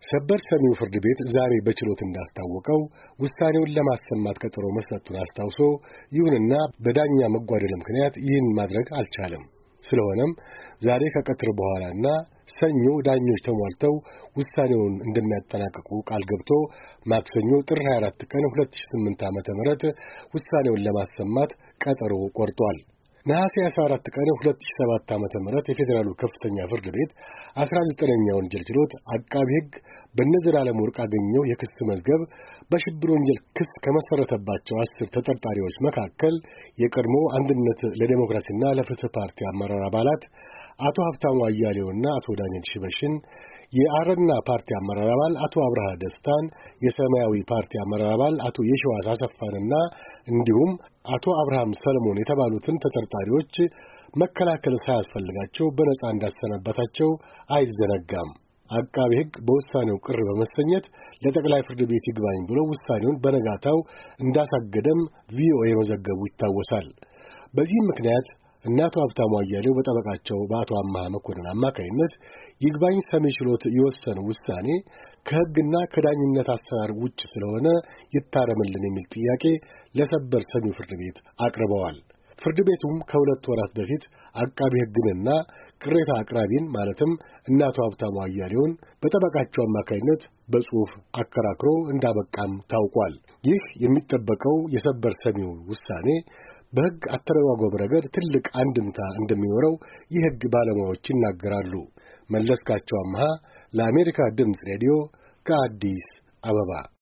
ሰበር ሰሚው ፍርድ ቤት ዛሬ በችሎት እንዳስታወቀው ውሳኔውን ለማሰማት ቀጠሮ መስጠቱን አስታውሶ ይሁንና በዳኛ መጓደል ምክንያት ይህን ማድረግ አልቻለም። ስለሆነም ዛሬ ከቀትር በኋላና ሰኞ ዳኞች ተሟልተው ውሳኔውን እንደሚያጠናቅቁ ቃል ገብቶ ማክሰኞ ጥር 24 ቀን 2008 ዓ.ም ውሳኔውን ለማሰማት ቀጠሮ ቆርጧል። ነሐሴ 14 ቀን 2007 ዓ.ም የፌዴራሉ ከፍተኛ ፍርድ ቤት 19ኛ ወንጀል ችሎት አቃቢ ሕግ በነዘላለም ወርቅአገኘሁ የክስ መዝገብ በሽብር ወንጀል ክስ ከመሰረተባቸው 10 ተጠርጣሪዎች መካከል የቀድሞ አንድነት ለዲሞክራሲና ለፍትህ ፓርቲ አመራር አባላት አቶ ሀብታሙ አያሌውና አቶ ዳንኤል ሽበሽን፣ የአረና ፓርቲ አመራር አባል አቶ አብርሃ ደስታን፣ የሰማያዊ ፓርቲ አመራር አባል አቶ የሺዋስ አሰፋንና እንዲሁም አቶ አብርሃም ሰለሞን የተባሉትን ተጠርጣሪዎች መከላከል ሳያስፈልጋቸው በነጻ እንዳሰናበታቸው አይዘነጋም። አቃቤ ሕግ በውሳኔው ቅር በመሰኘት ለጠቅላይ ፍርድ ቤት ይግባኝ ብሎ ውሳኔውን በነጋታው እንዳሳገደም ቪኦኤ መዘገቡ ይታወሳል። በዚህም ምክንያት አቶ ሀብታሙ አያሌው በጠበቃቸው በአቶ አምሃ መኮንን አማካይነት ይግባኝ ሰሚ ችሎት የወሰነው ውሳኔ ከሕግና ከዳኝነት አሰራር ውጭ ስለሆነ ይታረምልን የሚል ጥያቄ ለሰበር ሰሚው ፍርድ ቤት አቅርበዋል። ፍርድ ቤቱም ከ2 ወራት በፊት አቃቢ ሕግንና ቅሬታ አቅራቢን ማለትም አቶ ሀብታሙ አያሌውን በጠበቃቸው አማካይነት በጽሑፍ አከራክሮ እንዳበቃም ታውቋል። ይህ የሚጠበቀው የሰበር ሰሚው ውሳኔ በሕግ አተረጓጎም ረገድ ትልቅ አንድምታ እንደሚኖረው የሕግ ባለሙያዎች ይናገራሉ። መለስካቸው አምሃ ለአሜሪካ ድምፅ ሬዲዮ ከአዲስ አበባ